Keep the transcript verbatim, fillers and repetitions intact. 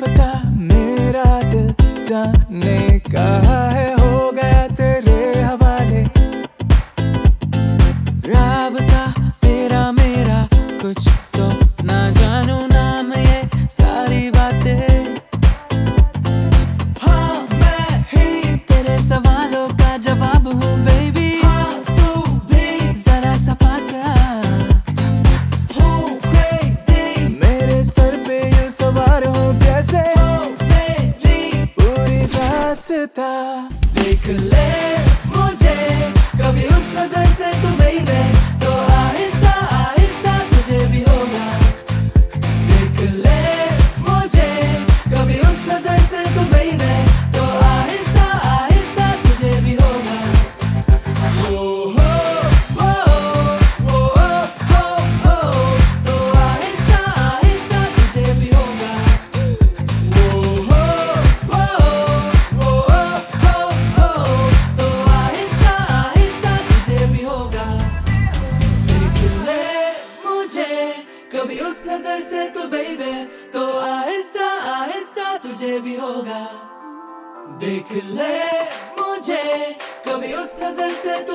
पता मेरा दिल जाने कहाँ है, हो गया तेरे हवाले। राबता तेरा मेरा कुछ तो ना जानू नाम ये सारी बातें। हाँ मैं ही तेरे सवालों का जवाब हूँ बेबी। हाँ तू भी जरा सा पास आ। हूँ क्रेज़ी मेरे सर पे यूँ सवार हूँ जैसे हो मेरी पूरी रास्ता। देख ले मुझे कभी उस नजर से तू बेबी, तो आहिस्ता आहिस्ता तुझे भी होगा। देख ले मुझे कभी उस नजर से तू बेबी, तो आहिस्ता आहिस्ता तुझे भी होगा। ओ हो ओ ओ ओ ओ तो आहिस्ता आहिस्ता तुझे भी होगा। ओ हो ओ ओ ओ तो आहिस्ता आहिस्ता तुझे भी होगा। देख ले मुझे कभी उस नजर से तू बेबी, तो आहिस्ता आहिस्ता तुझे भी होगा। देख ले मुझे कभी उस नजर से तू